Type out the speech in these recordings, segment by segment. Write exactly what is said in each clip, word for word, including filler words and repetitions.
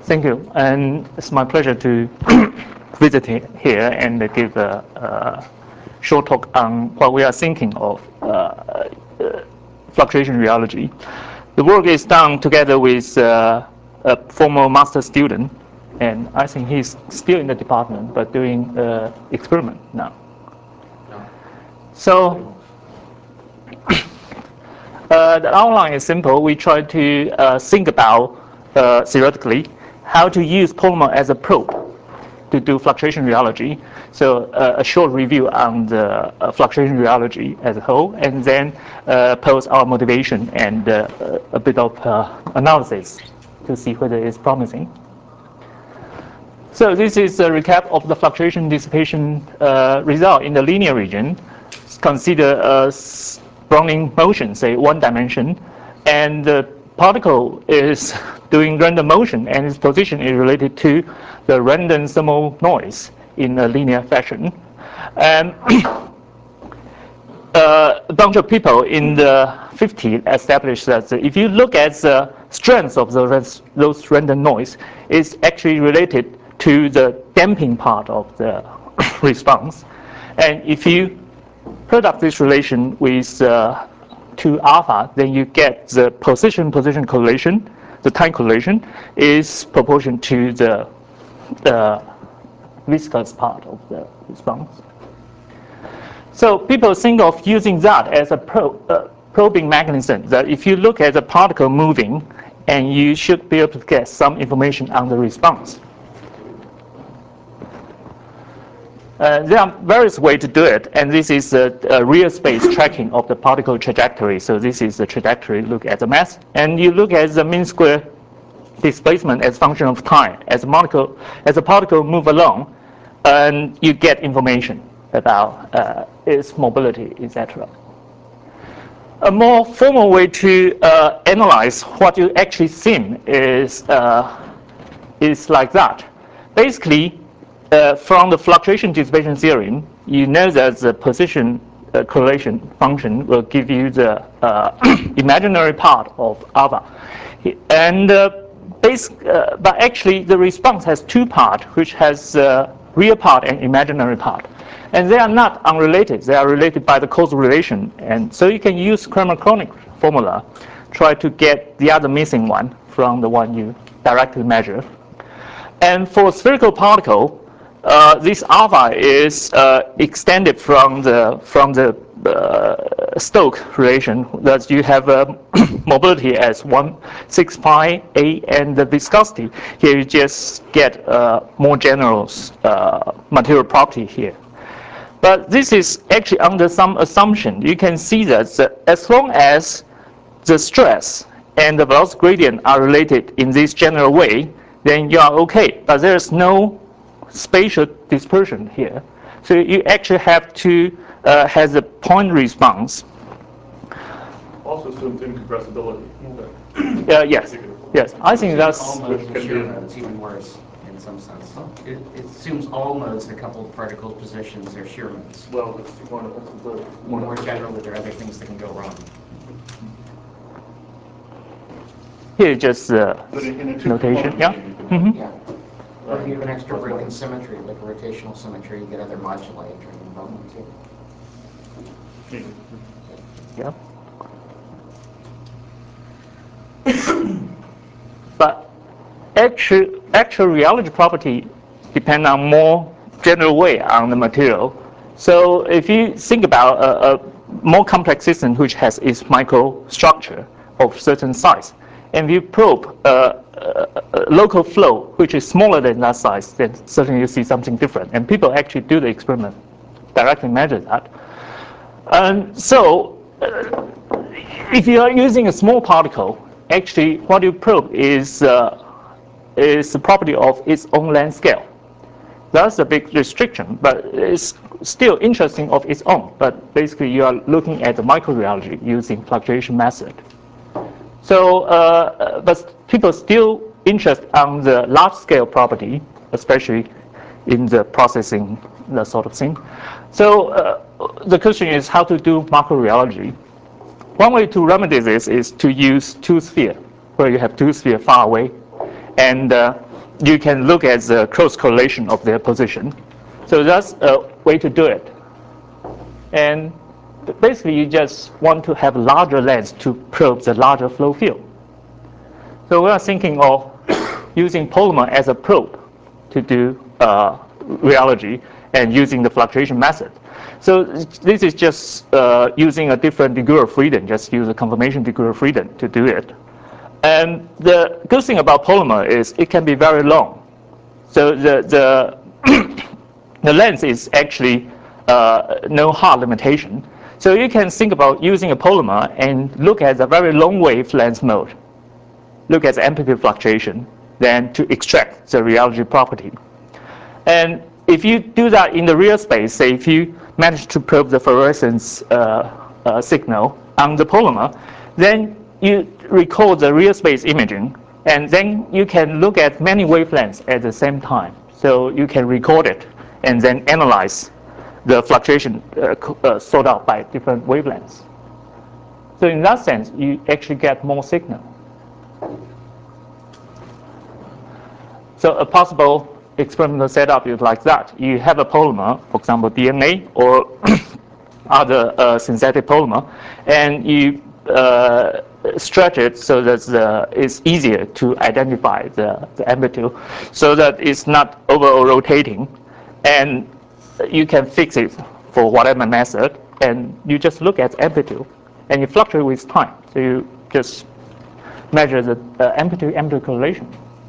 thank you. And it's my pleasure to visit here and give a, a short talk on what we are thinking of uh, uh, fluctuation rheology. The work is done together with uh, a former master student, and I think he's still in the department, but doing uh, experiment now. So uh, the outline is simple. We try to uh, think about uh, theoretically how to use polymer as a probe to do fluctuation rheology. So uh, a short review on the uh, fluctuation rheology as a whole, and then uh, pose our motivation and uh, a bit of uh, analysis to see whether it's promising. So this is a recap of the fluctuation dissipation uh, result in the linear region. Consider a Brownian motion, say one dimension, and the particle is doing random motion, and its position is related to the random thermal noise in a linear fashion. And uh, a bunch of people in the fifties established that if you look at the strength of the, those random noise, it's actually related to the damping part of the response. And if you product this relation with uh, two alpha, then you get the position-position correlation. The time correlation is proportional to the, the viscous part of the response. So people think of using that as a pro, uh, probing mechanism, that if you look at the particle moving, and you should be able to get some information on the response. Uh, there are various ways to do it, and this is a, a real space tracking of the particle trajectory. So this is the trajectory, look at the mass, and you look at the mean square displacement as function of time. As a particle, as a particle move along, and you get information about uh, its mobility, et cetera. A more formal way to uh, analyze what you actually see is, uh, is like that. Basically, uh, from the fluctuation dissipation theorem, you know that the position uh, correlation function will give you the uh, imaginary part of alpha. And uh, base, uh, but actually, the response has two parts, which has uh, real part and imaginary part. And they are not unrelated. They are related by the causal relation. And so you can use Cramer-Kronig formula, try to get the other missing one from the one you directly measure. And for spherical particle, uh, this alpha is uh, extended from the from the uh, Stokes relation, that you have a mobility as one six pi a, and the viscosity here you just get a more general uh, material property here. But this is actually under some assumption. You can see that the, as long as the stress and the velocity gradient are related in this general way, then you are okay. But there's no spatial dispersion here. So you actually have to uh, have a point response. Also assumes incompressibility. Uh, yes, yes. I think that's... All modes with shear modes, even worse in some sense. It, it assumes all modes, the coupled particle positions, are shear modes. Well, it's one of the One more generally, there are other things that can go wrong. Here just uh, notation, yeah. Mm-hmm. Yeah. Or if you have an extra broken symmetry, like a rotational symmetry, you get other modulators involved too. Yeah. But actual, actual rheology property depend on more general way on the material. So if you think about a, a more complex system which has its microstructure of certain size, and you probe a, a, a local flow which is smaller than that size, then certainly you see something different. And people actually do the experiment, directly measure that. And so uh, if you are using a small particle, actually what you probe is, uh, is the property of its own length scale. That's a big restriction, but it's still interesting of its own. But basically you are looking at the microrheology using fluctuation method. So, uh, but people still interested on the large scale property, especially in the processing, that sort of thing. So uh, the question is how to do macrorheology. One way to remedy this is to use two sphere, where you have two sphere far away, and uh, you can look at the close correlation of their position. So that's a way to do it. And basically, you just want to have larger lens to probe the larger flow field. So we are thinking of using polymer as a probe to do uh, rheology and using the fluctuation method. So this is just uh, using a different degree of freedom, just use a confirmation degree of freedom to do it. And the good thing about polymer is it can be very long. So the, the, the length is actually uh, no hard limitation. So you can think about using a polymer and look at the very long wavelength mode, look at the amplitude fluctuation, then to extract the rheology property. And if you do that in the real space, say if you manage to probe the fluorescence uh, uh, signal on the polymer, then you record the real space imaging, and then you can look at many wavelengths at the same time. So you can record it and then analyze the fluctuation uh, uh, sort out by different wavelengths. So in that sense, you actually get more signal. So a possible experimental setup is like that. You have a polymer, for example, D N A or other uh, synthetic polymer, and you uh, stretch it so that the, it's easier to identify the, the amplitude, so that it's not over rotating, and you can fix it for whatever method, and you just look at amplitude, and you fluctuate with time. So you just measure the uh, amplitude amplitude correlation.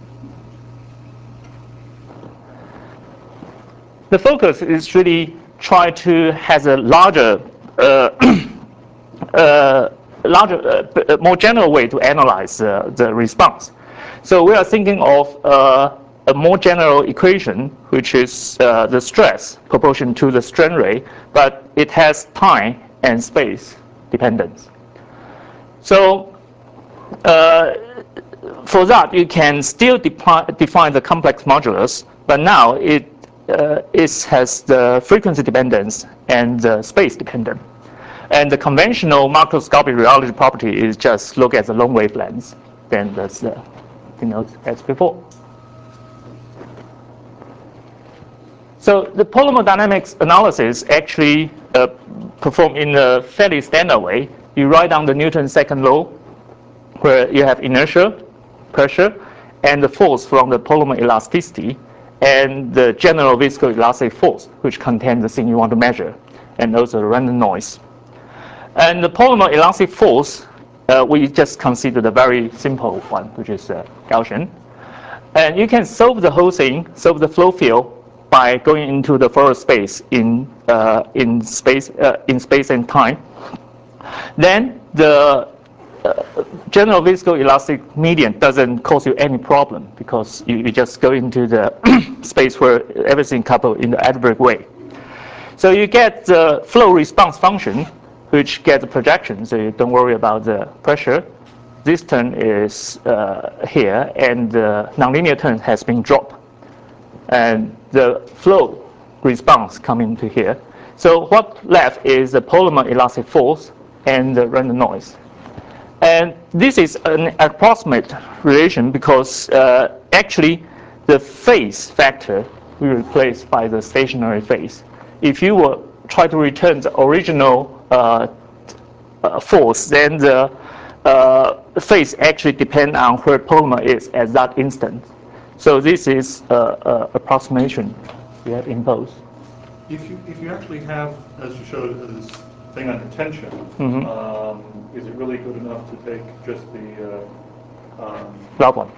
The focus is really try to have a larger, uh, uh, larger, uh, more general way to analyze uh, the response. So we are thinking of uh, a more general equation, which is uh, the stress proportion to the strain rate, but it has time and space dependence. So uh, for that, you can still depi define the complex modulus, but now it Uh, it has the frequency dependence and the space dependent. And the conventional macroscopic rheology property is just look at the long wavelengths. Then that's the, you know, as before. So the polymer dynamics analysis actually uh, performed in a fairly standard way. You write down the Newton's second law, where you have inertia, pressure, and the force from the polymer elasticity, and the general viscoelastic force, which contains the thing you want to measure, and also the random noise. And the polymer elastic force, uh, we just consider the very simple one, which is uh, Gaussian. And you can solve the whole thing, solve the flow field, by going into the Fourier space in uh, in space uh, in space and time. Then the Uh, general viscoelastic median doesn't cause you any problem because you, you just go into the space where everything coupled in the Edberg way. So you get the flow response function, which gets a projection, so you don't worry about the pressure. This term is uh, here, and the nonlinear term has been dropped. And the flow response come into here. So what left is the polymer elastic force and the random noise. And this is an approximate relation because uh, actually the phase factor we replace by the stationary phase. If you will try to return the original uh, uh, force, then the uh, phase actually depends on where polymer is at that instant. So this is uh, uh, approximation we have imposed. If you if you actually have, as you showed, this thing under tension, Mm-hmm. um, is it really good enough to take just the uh, um, That one.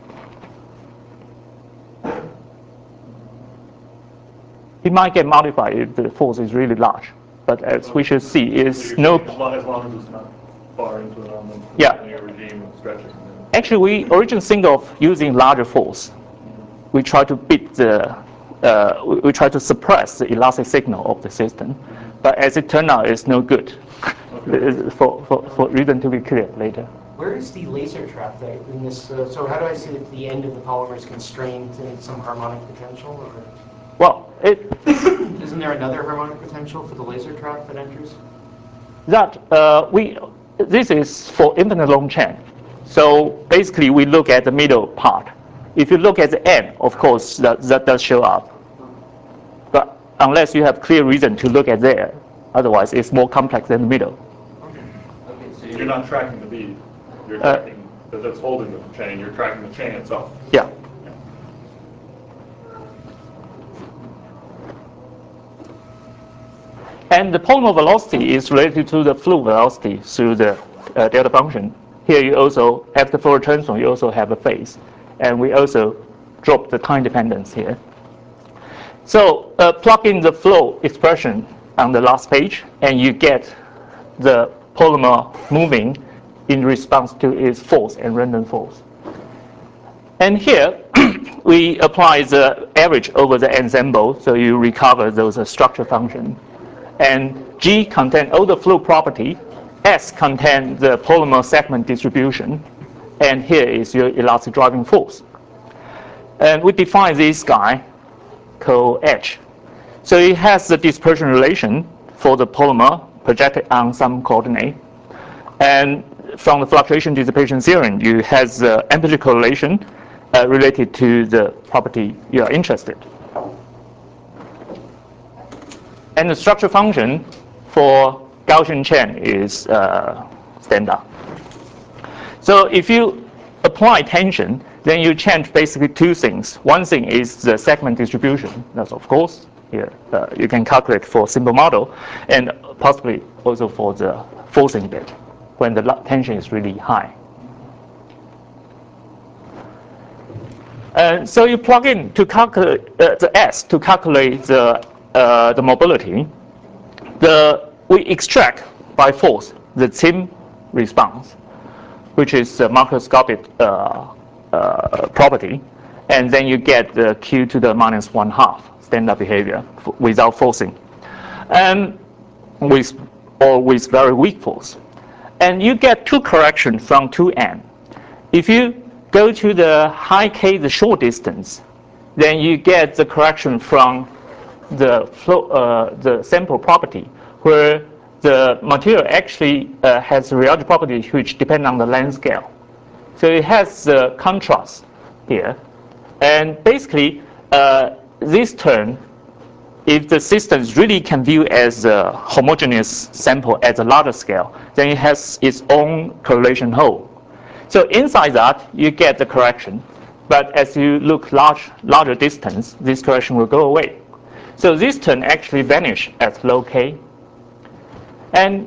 It might get modified if the force is really large, but as we should see, is so no. as long, as long as it's not far into an element Yeah. linear regime of stretching. Actually, we originally think of using larger force. We try to beat the, uh, we, we try to suppress the elastic signal of the system, but as it turned out, it's no good. Okay. for, for, for reason to be clear later. Where is the laser trap that in this? Uh, so how do I see that the end of the polymer is constrained to some harmonic potential? Or Well, it, isn't there another harmonic potential for the laser trap that enters? that uh, we, this is for infinite long chain. So basically, we look at the middle part, If you look at the N, of course, that, that does show up. But unless you have clear reason to look at there, otherwise it's more complex than the middle. Okay. Okay, so You're not tracking the bead. You're Uh, tracking that that's holding the chain. You're tracking the chain itself. Yeah. And the polymer velocity is related to the flow velocity through the uh, delta function. Here you also have the Fourier transform, you also have a phase. And we also drop the time dependence here. So uh, plug in the flow expression on the last page, and you get the polymer moving in response to its force and random force. And here, we apply the average over the ensemble, so you recover those uh, structure functions. And G contains all the flow property, S contains the polymer segment distribution, and here is your elastic driving force. And we define this guy called H. So it has the dispersion relation for the polymer projected on some coordinate. And from the fluctuation dissipation theorem, you have the amplitude correlation uh, related to the property you are interested. And the structure function for Gaussian chain is uh, standard. So if you apply tension, then you change basically two things. One thing is the segment distribution. That's of course here uh, you can calculate for simple model, and possibly also for the forcing bit when the tension is really high. And so you plug in to calculate uh, the S to calculate the uh, the mobility. The we extract by force the Zim response, which is a macroscopic uh, uh, property, and then you get the Q to the minus one half standard behavior without forcing, and with or with very weak force, and you get two corrections from two N. If you go to the high K, the short distance, then you get the correction from the flow, uh, the sample property, where the material actually uh, has rheological properties which depend on the length scale. So it has the contrast here, and basically uh, this term, if the system really can view as a homogeneous sample at a larger scale, then it has its own correlation hole. So inside that, you get the correction. But as you look large, larger distance, this correction will go away. So this term actually vanish at low K. And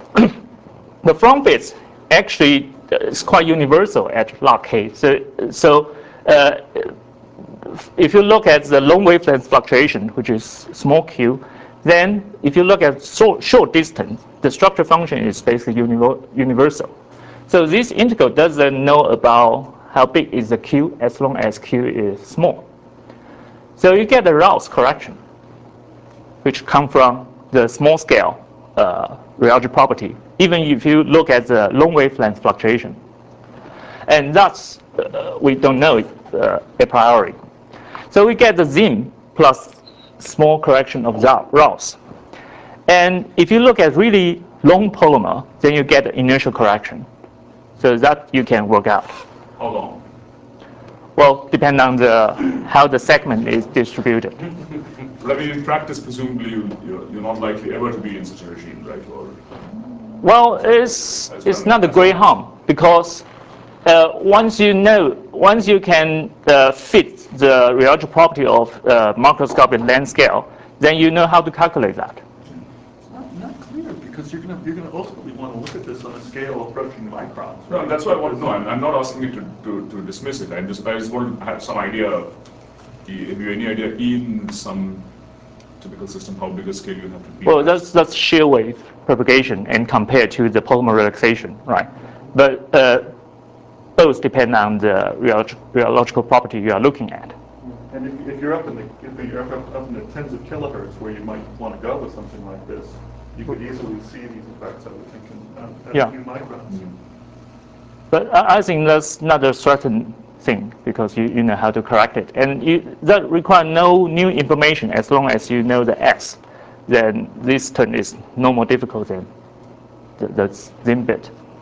the front bits actually is quite universal at large K. So, so uh, if you look at the long wavelength fluctuation, which is small q, then if you look at short, short distance, the structure function is basically universal. So this integral doesn't know about how big is the q as long as q is small. So you get the Rouse correction, which come from the small scale uh, rheological property, even if you look at the long wavelength fluctuation. And that's, uh, we don't know it uh, a priori. So we get the Zim plus small correction of that Rouse. And if you look at really long polymer, then you get the inertial correction. So that you can work out. How long? Well, depend on the how the segment is distributed. But I mean, in practice, presumably you, you're, you're not likely ever to be in such a regime, right? Or Well, it's it's not a great harm, because uh, once you know, once you can uh, fit the rheological property of uh, macroscopic length scale, then you know how to calculate that. It's not, not clear, because you're going to you're going to ultimately want to look at this on a scale approaching microns. no, that's why I want to know. I'm, I'm not asking you to, to, to dismiss it. I just I just want to have some idea. Have you any idea in some typical system how big a scale you have to be? Well, that's that's shear wave propagation and compared to the polymer relaxation, right? But uh, both depend on the rheological property you are looking at. And if, if you're up in the if you're up, up in the tens of kilohertz where you might want to go with something like this, you could easily see these effects. I would think in uh, at Yeah. a few microns. Mm-hmm. But I I think that's not a certain thing, because you, you know how to correct it. And you, that requires no new information as long as you know the S. Then this term is no more difficult than the, the Zim bit.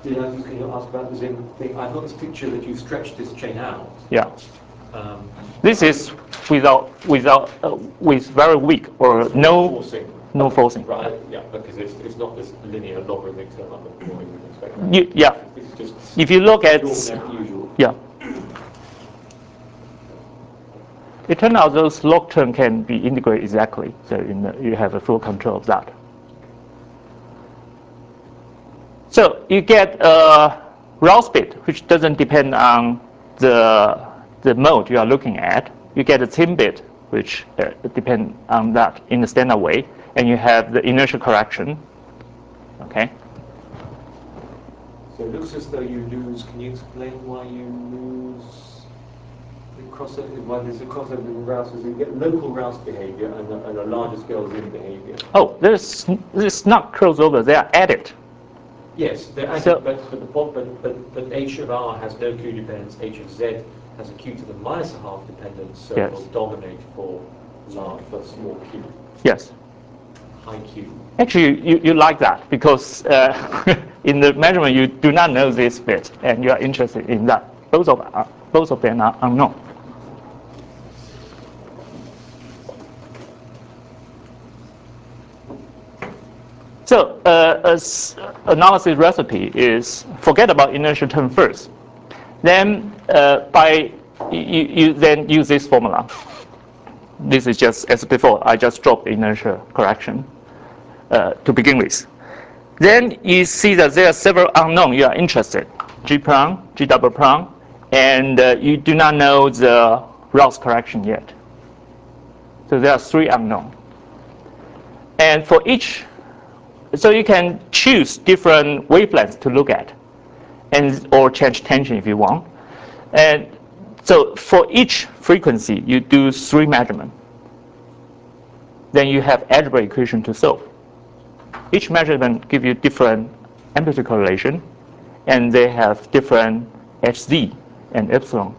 Yeah, I was just going to ask about the Zim thing. I've got this picture that you stretched this chain out. Yeah. Um, This is without, without, uh, with very weak or no forcing. no forcing. Right, yeah, because it's, it's not this linear logarithmic term up at the point you would expect. That. You, yeah. This is just If you look at, usual. yeah. It turned out those log term can be integrated exactly, so in the, you have a full control of that. So you get a Rouse bit, which doesn't depend on the, the mode you are looking at. You get a Zim bit, which uh, depend on that in the standard way, and you have the inertial correction. Okay. So it looks as though you lose. Can you explain why you lose the crossover? Why there's a crossover in Rouse? You get local Rouse behavior and a, and a larger scale Zim behavior. Oh, there's there's not crossover. They are added. Yes, they're added, So, but, but, the, but, but, but H of R has no Q dependence. H of Z has a Q to the minus a half dependence, so yes. it will dominate for large, for small Q. Yes. High Q. Actually, you, you like that because uh, in the measurement you do not know this bit, and you are interested in that. Both of uh, both of them are unknown. So, uh, as analysis recipe is forget about inertial term first. Then, uh, by you, you then use this formula. This is just as before. I just dropped the inertial correction uh, to begin with. Then you see that there are several unknown you are interested. G prime, G double prime, and uh, you do not know the Rouse correction yet. So there are three unknown. And for each, so you can choose different wavelengths to look at, and or change tension if you want. And so for each frequency, you do three measurements. Then you have algebra equation to solve. Each measurement gives you different amplitude correlation, and they have different H Z and epsilon.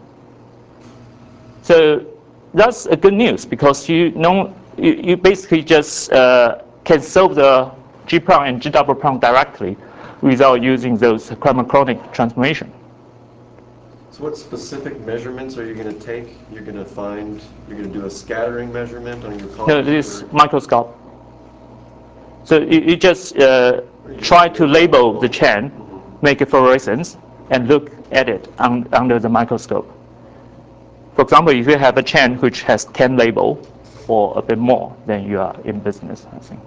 So that's a good news because you know you, you basically just uh, can solve the G prime and G double prime directly without using those chromachronic transformation. So what specific measurements are you going to take? You're going to find, you're going to do a scattering measurement on your column? No, this is microscope. So you, you just uh, try to label the chain, make a fluorescence, and look at it un, under the microscope. For example, if you have a chain which has ten label or a bit more, then you are in business, I think.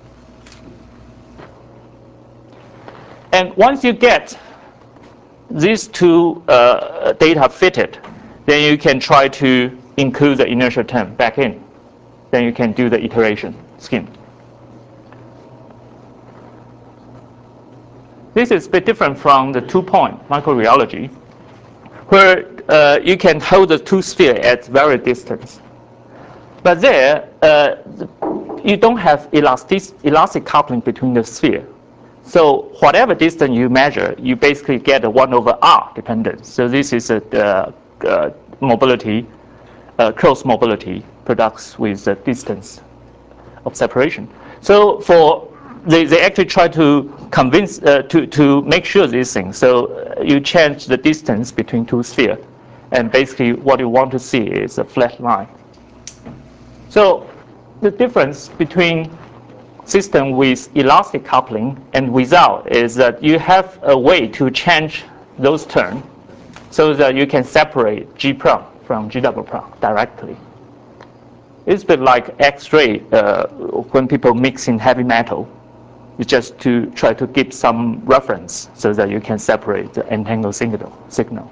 And once you get these two uh, data fitted, then you can try to include the inertial term back in. Then you can do the iteration scheme. This is a bit different from the two-point microreality, where uh, you can hold the two spheres at very distance. But there, uh, you don't have elastic, elastic coupling between the sphere. So whatever distance you measure, you basically get a one over R dependence. So this is a uh, uh, mobility, uh, close mobility products with the distance of separation. So for they, they actually try to convince uh, to to make sure these things. So you change the distance between two spheres, and basically what you want to see is a flat line. So the difference between system with elastic coupling and without is that you have a way to change those terms so that you can separate G prime from G double prime directly. It's a bit like X-ray uh, when people mix in heavy metal. It's just to try to give some reference so that you can separate the entangled signal. signal.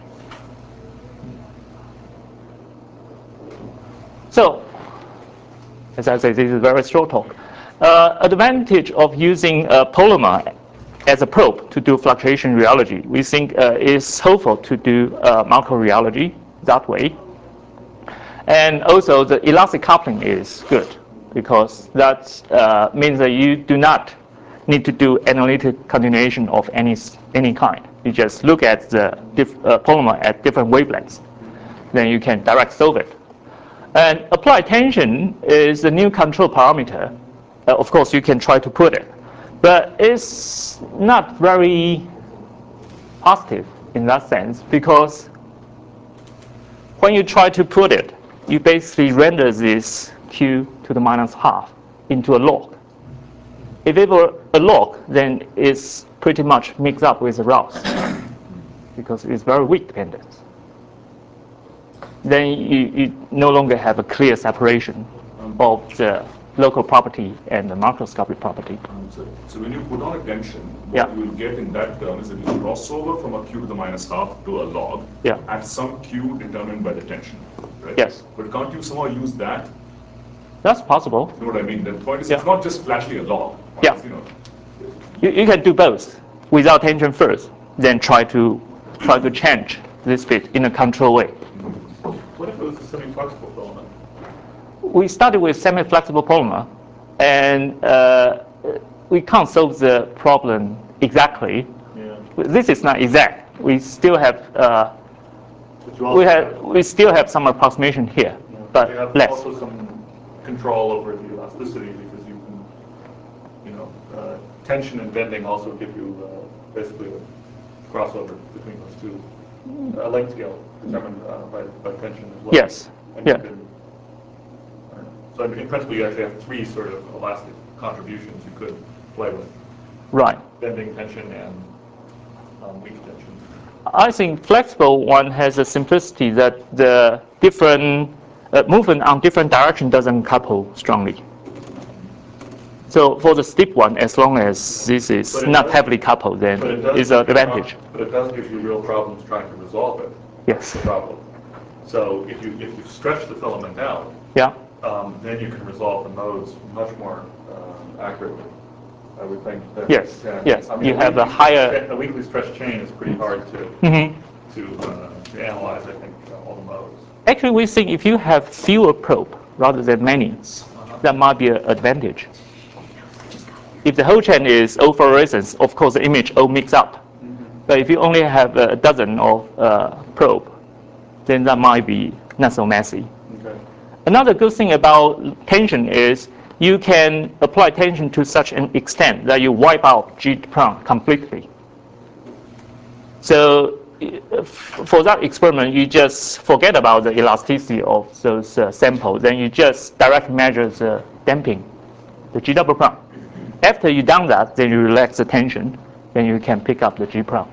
So, as I say, this is a very short talk. Uh, advantage of using a polymer as a probe to do fluctuation rheology, we think uh, is helpful to do uh, macro-rheology that way. And also the elastic coupling is good because that uh, means that you do not need to do analytic continuation of any, any kind. You just look at the diff, uh, polymer at different wavelengths. Then you can direct solve it. And applied tension is the new control parameter. Uh, of course, you can try to put it, but it's not very positive in that sense, because when you try to put it, you basically render this q to the minus half into a log. If it were a log, then it's pretty much mixed up with the Rouse because it's very weak dependence. Then you, you no longer have a clear separation of the local property and the macroscopic property. Um, so, so when you put on a tension, what Yeah. you will get in that term is that you cross over from a q to the minus half to a log Yeah. at some q determined by the tension. Right? Yes. But can't you somehow use that? That's possible. You know what I mean? The point is, Yeah. it's not just flatly a log. Yeah. You know, You, you can do both without tension first, then try to try to change this bit in a control way. What if it was a semi-flexible filament? We started with semi-flexible polymer, and uh, we can't solve the problem exactly. Yeah. This is not exact. We still have uh, But you also we have we still have some approximation here, you know, but you have less. also some control over the elasticity because you can, you know, uh, tension and bending also give you uh, basically a crossover between those two. A length scale determined uh, by, by tension as well. Yes. And you Yeah. can, I don't know. So in principle, you actually have three sort of elastic contributions you could play with: Right. bending tension and um, weak tension. I think flexible one has a simplicity that the different uh, movement on different direction doesn't couple strongly. So for the steep one, as long as this is But it not does- heavily coupled, then But it does it's an give you advantage. prob- But it does give you real problems trying to resolve it. Yes. The problem. So if you if you stretch the filament out, Yeah. um, then you can resolve the modes much more um, accurately. I would think. That, Yes, yeah. yes. I mean, You have a weakly stretched higher- cha- A weakly stretched chain is pretty hard to Mm-hmm. to, uh, to analyze. I think uh, all the modes. Actually, we think if you have fewer probe rather than many, that might be an advantage. If the whole chain is all fluorescence, of course the image all mix up. But if you only have a dozen of uh, probe, then that might be not so messy. Okay. Another good thing about tension is you can apply tension to such an extent that you wipe out G prime completely. So uh, for that experiment, you just forget about the elasticity of those uh, samples. Then you just directly measure the damping, the G double prime. After you've done that, then you relax the tension, then you can pick up the G prime.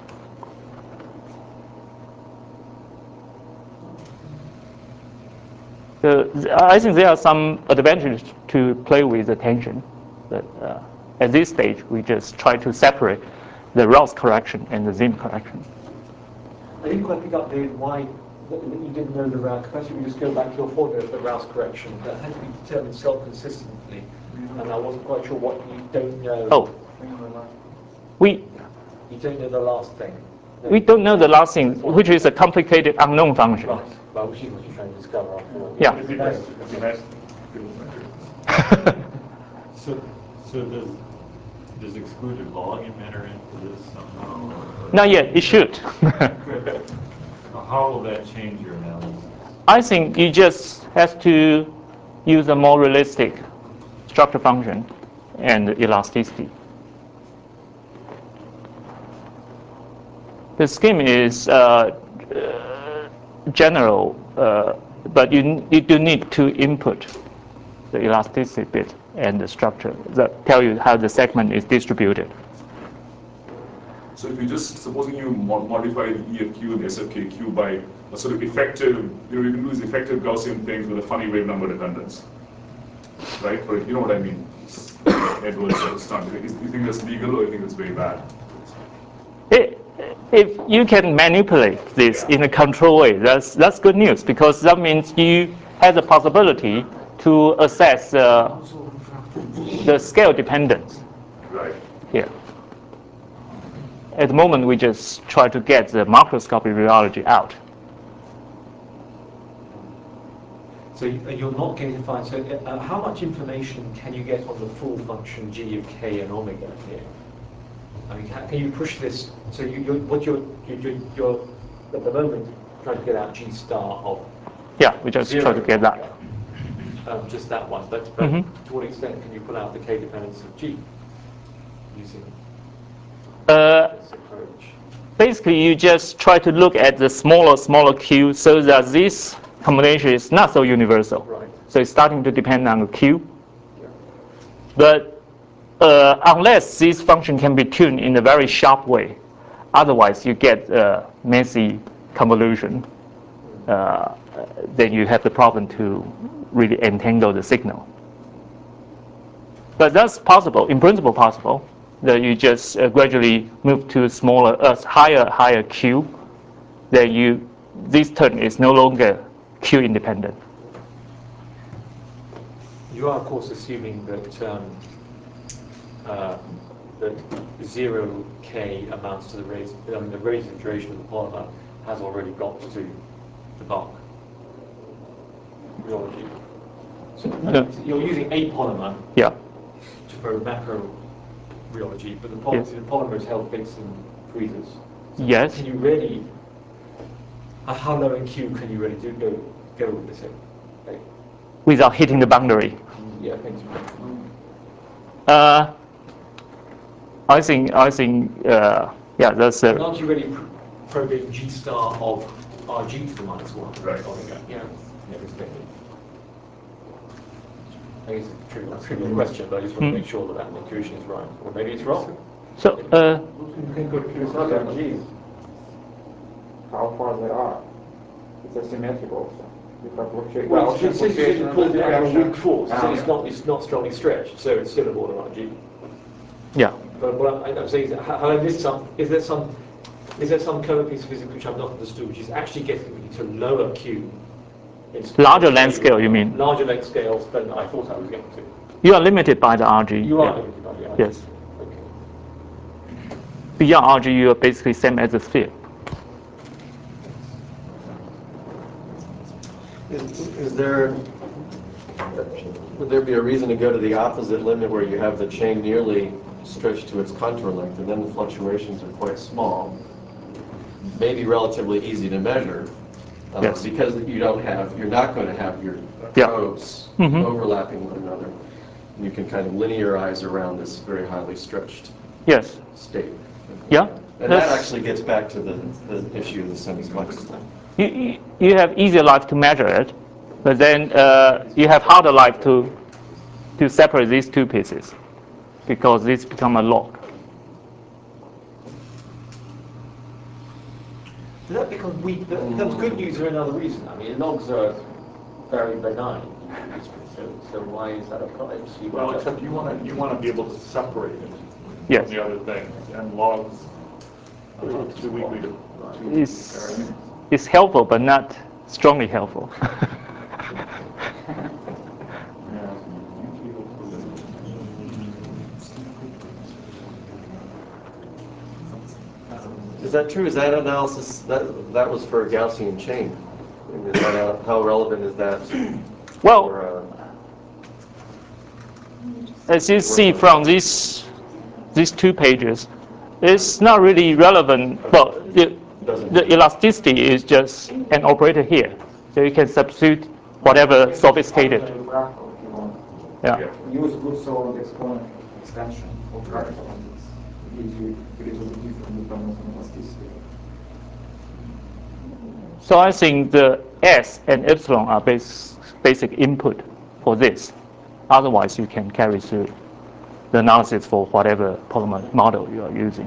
So I think there are some advantages to play with the tension. But uh, at this stage, we just try to separate the Rouse correction and the Zim correction. I didn't quite pick up, David, why that that you didn't know the Rouse. Perhaps we just go back to your footnote, the Rouse correction that had to be determined self-consistently, and I wasn't quite sure what you don't know. Oh, we You don't know the last thing. No. we don't know the last thing, which is a complicated unknown function. Right. Well, which is what you're trying to discover after all. Yeah. It'd be nice. It'd be nice. to do it. So, so does, does excluded volume enter into this somehow? or- Not yet. It should. How will that change your analysis? I think you just have to use a more realistic structure function and elasticity. The scheme is uh, uh, general, uh, but you, you do need to input the elasticity bit and the structure that tell you how the segment is distributed. so if you just, supposing you mo- modify the E F Q and the S F K Q by a sort of effective, you know, you can do these effective Gaussian things with a funny wave number dependence. Right? Or you know what I mean? Edwards sort of stunt. Is- You think that's legal or you think it's very bad? It, if you can manipulate this in a controlled way, that's, that's good news, because that means you have the possibility to assess uh, the scale dependence Right. here. At the moment, we just try to get the macroscopic rheology out. So you- uh, you're not going to find, so uh, how much information can you get on the full function G of K and omega here? I mean, how, can you push this, so you, you're, what you're, you're, you're, at the moment, trying to get out G star of Yeah, we just zero try to get that. Um, just that one, but, but Mhm. to what extent can you pull out the K dependence of G using Uh, this approach? basically you just try to look at the smaller, smaller Q so that this combination is not so universal. Right. So it's starting to depend on the Q. But uh, unless this function can be tuned in a very sharp way, otherwise you get a messy convolution. Uh, then you have the problem to really entangle the signal. But that's possible, in principle possible, that you just uh, gradually move to smaller, uh, higher, higher Q, that you, this term is no longer Q independent. You are, of course, assuming that um, uh, that zero K amounts to the rate, I mean, the rate of iteration of the polymer has already got to the bulk rheology. So Yeah. you're using a polymer Yeah. to for macro rheology, but the polymer, Yes. the polymer is held fixed in freezers. So Yes. Can you really, uh, how low in Q can you really do go go with this? Like, Without hitting the boundary. yeah, I think so. Uh, I think, I think, uh, yeah, that's And a, aren't you really pr probing G star of R G to the minus one? Right. Yeah. Yeah, respectively. I guess it's a trivial, trivial question, but I just want Hmm. to make sure that that intuition is right. Or maybe it's wrong. so, uh, You can go to It's not R G. How far they are. It's asymmetrical. So you have fluctua- Well, fluctuation- it's since you fluctuation pulled it out of a refraction. weak force, so Um, it's not, it's not strongly stretched, so it's still a border R G. yeah. But what I'm I'm saying is, ha- have I missed some, is there some, is there some clever piece of physics which I've not understood, which is actually getting me to lower Q? in- Larger length scale, you mean? Larger length scales than I thought I was getting to. You are limited by the R G. You are yeah. limited by the R G. Yes. Okay. Beyond R G, you are basically same as a sphere. Is, is there, would there be a reason to go to the opposite limit where you have the chain nearly stretched to its contour length, and then the fluctuations are quite small, maybe relatively easy to measure, uh, Yes. because you don't have, you're not going to have your Yeah. probes Mhm. overlapping one another. You can kind of linearize around this very highly stretched Yes. state. Yeah. And that That's- actually gets back to the, the issue of the semiflux thing. You, you, you have easier life to measure it, but then uh, you have harder life to to separate these two pieces because these become a log. Does that become weak? That becomes good news for another reason. I mean, logs are very benign. So, so why is that a problem? So you Well, want except you want to you want to be able to separate it Yes. from the other things, and logs are too weakly to. to It's, it's helpful, but not strongly helpful. Is that true? Is that analysis, that, that was for a Gaussian chain? And is that, uh, how relevant is that? Well, for, uh, as you see from these these two pages, it's not really relevant. Well, the, the elasticity is just an operator here, so you can substitute whatever sophisticated. If you want. Yeah. Use good solid exponent extension of fractal, and it gives you a little bit different depending on elasticity. So I think the S and epsilon are base, basic input for this. Otherwise, you can carry through the analysis for whatever polymer model you are using.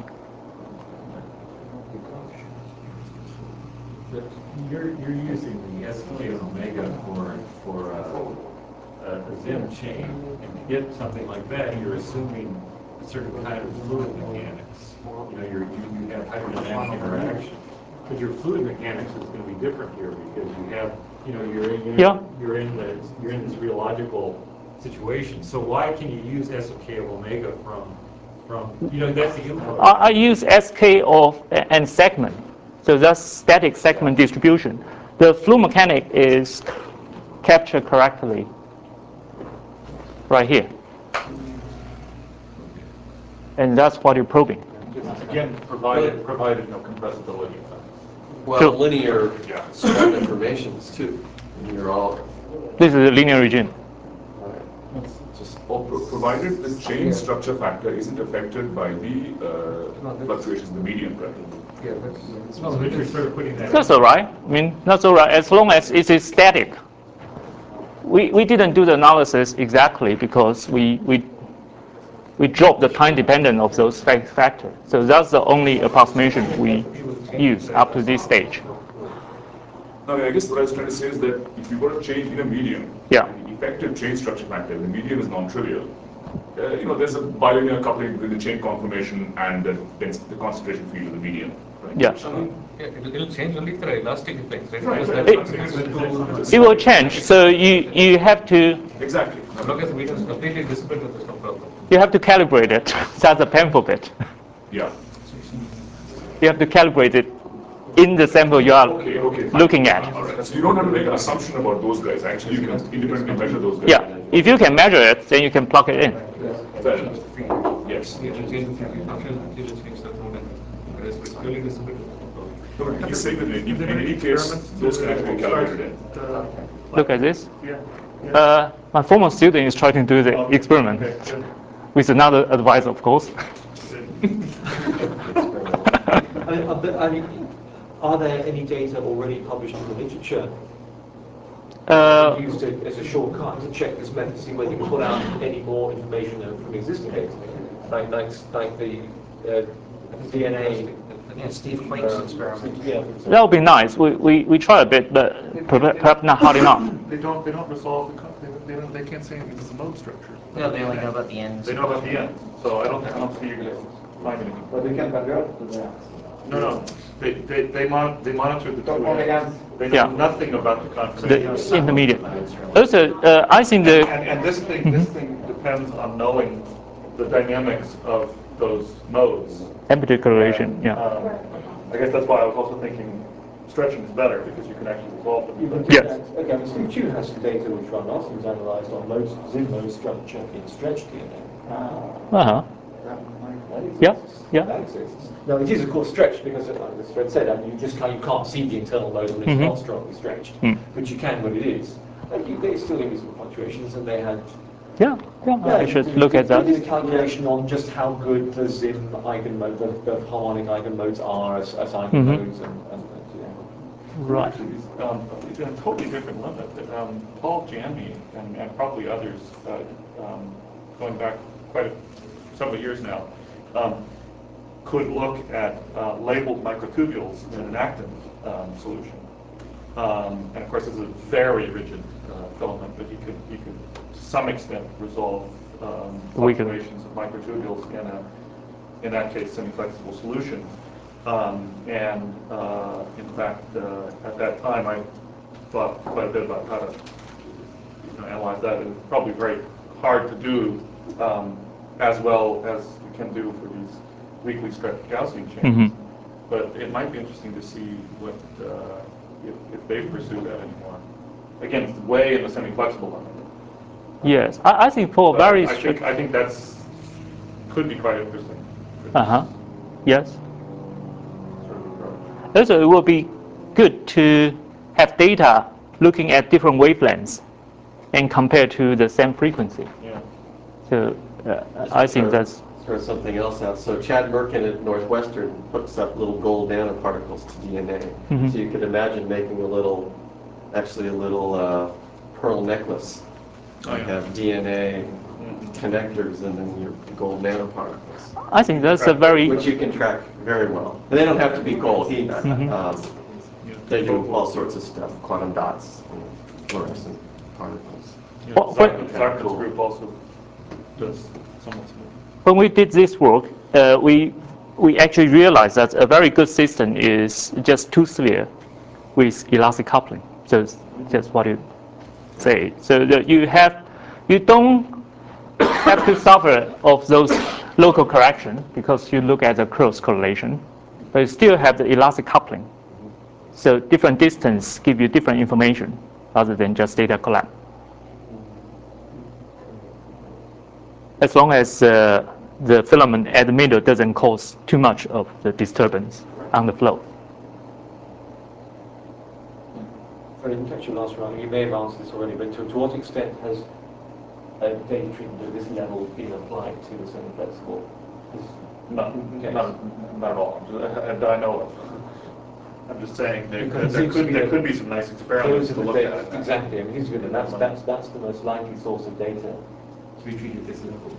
But You're, you're using the S K and omega for, for uh, a, a Zim chain, and to get something like that, you're assuming a certain kind of fluid mechanics. You know, you're, you, you have hydrodynamic interaction. But your fluid mechanics is going to be different here because you have, you know, you're in, you're, Yeah. you're in the, you're in this rheological situation. So why can you use S of K of omega from, from, you know, that's the input. I, I use S K of and segment, so that's static segment distribution. The fluid mechanic is captured correctly right here, and that's what you're probing. Again, provided provided no compressibility effect. Well, Sure. linear Yeah. stress informations too. And you're all, This is a linear region. just, Or pro- provided the chain structure factor isn't affected by the uh, fluctuations in the median, right? Yeah, that's, Well, we just started putting that. That's all right. I mean, that's all right, as long as it is static. We, we didn't do the analysis exactly because we, we, we dropped the time dependent of those fac- factors. So that's the only approximation we use up to this stage. I mean, I guess what I was trying to say is that if you were to change in a medium, Yeah. the effective chain structure factor, the medium is non-trivial. Uh, you know, there's a bilinear coupling between the chain conformation and the, the concentration field of the medium. Right? Yeah. Yeah, it'll, it'll change only for elastic effects, right? Right, Because right. that It- contributes to, It will change. So you, you have to Exactly. as long as the medium is completely dissipated, there's no problem. you have to calibrate it. That's the painful bit. Yeah. You have to calibrate it in the sample you are Okay, okay. fine. looking at. All right. So you don't have to make an assumption about those guys. Actually, you can independently measure those guys. Yeah. If you can measure it, then you can plug it in. Fair enough. Yes. It'll change the function, it'll change the tone, whereas it's purely dissipated, there's no problem. No, he's saying that in, in any case, those can actually be calibrated in. Look at this. Yeah. Uh, my former student is trying to do the Okay. experiment Okay, good. with another advisor, of course. I mean, are there, I mean, are there any data already published in the literature Uh, used to, as a shortcut to check this method, see whether you can pull out any more information from existing data, like like like the uh, D N A? yeah, Steve Quake's experiment. Yeah. that would be nice. We, we, we try a bit, but perhaps perhaps not hard enough. They don't, they don't resolve the, co- they, they don't, they can't say anything because the mode structure. No, they only know about the ends. They know about the end, so I don't, I don't see you guys finding anything. But they can convert to that. No, no, they, they, they mon, they monitor the two Only ends. ends. They Yeah. know nothing about the The confirmation. intermediate. Also, uh, I think the And, and this thing, this thing depends on knowing the dynamics of those modes. amplitude correlation. And, Yeah. um, I guess that's why I was also thinking stretching is better, because you can actually resolve them. Yes. Okay, well, Steve Chu has some data which run last was analysed on modes, Zim mode structure in stretched D N A. Uh huh. Yeah. Yeah. That exists. No, it is of course stretched because, uh, as Fred said, I mean, you just can't, you can't see the internal mode when it's Mhm. not strongly stretched, Mm. but you can when it is. And you, they still use some fluctuations, and they had. Yeah. Yeah. I should look at that. They did a calculation on just how good the Zim eigenmode, the, the harmonic eigenmodes are as, as eigenmodes, and, and, and yeah. Right. Actually, these, um, it's in a totally different limit. Um, Paul Jammy and, and probably others, uh, um, going back quite a, several years now, um, could look at uh, labeled microtubules in an actin um, solution. Um, and of course, it's a very rigid uh, filament, but you could, you could to some extent resolve um, Weaken. fluctuations of microtubules in a, in that case, semi-flexible solution. Um, and uh, in fact, uh, at that time, I thought quite a bit about how to you know, analyze that. And it's probably very hard to do um, as well as you can do for these weakly stretched Gaussian chains. Mhm. But it might be interesting to see what uh, if, if they pursue that anymore. Again, it's way in the semi-flexible limit. Yes. I, I think for But very I think strict. I think that's could be quite interesting. Uh huh. Yes. Sort of approach. Also, it will be good to have data looking at different wavelengths and compare to the same frequency. Yeah. So uh, I think that's Throw something else out. So Chad Merkin at Northwestern hooks up little gold nanoparticles to D N A. Mhm. So you could imagine making a little, actually a little uh, pearl necklace. Oh, You yeah. have D N A Mhm. connectors and then your gold nanoparticles, I think that's a very which you can track very well. And they don't have to be gold either. Mhm. Um, Yeah. they do all sorts of stuff, quantum dots, and fluorescent particles. Yeah. Well, but- Zarkman's Zarkman's group also does somewhat similar. when we did this work, uh, we we actually realized that a very good system is just two sphere with elastic coupling. So it's just what you say. So that you have you don't have to suffer of those local correction because you look at the cross correlation, but you still have the elastic coupling. So different distance give you different information rather than just data collapse. As long as uh, the filament at the middle doesn't cause too much of the disturbance on the flow. I didn't catch your last round. You may have answered this already, but to, to what extent has a data treatment at this level been applied to the semi-flexible? Has Not, case? not, not at all, that I know of. I'm just saying that Because that there it seems to could, be there a- could be some nice experiments Those are to the look data, at. exactly, I mean, these are good, and that's, that's, that's the most likely source of data to be treated at this level.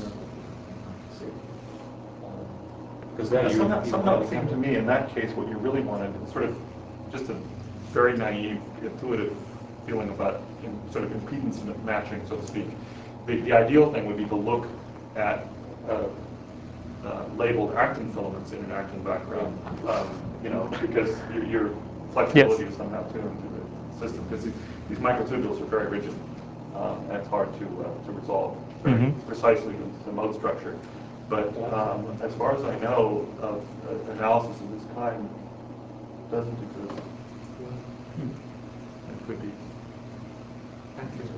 Because there you Somehow, you somehow might it seemed have to me in that case what you really wanted is sort of just a very naive, intuitive feeling about in, sort of impedance matching, so to speak. The, the ideal thing would be to look at uh, uh, labeled actin filaments in an actin background, um, you know, because your, your flexibility Yes. is somehow tuned to the system, because these, these microtubules are very rigid, um, and it's hard to, uh, to resolve very Mhm. precisely with the mode structure. But um, as far as I know, of uh, analysis of this kind doesn't exist. It could be. Thank you.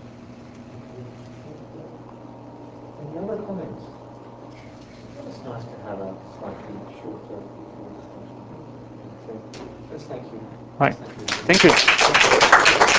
Any other comments? It's nice to have a slightly shorter discussion. So, let's thank you. Right. Thank you. Thank you.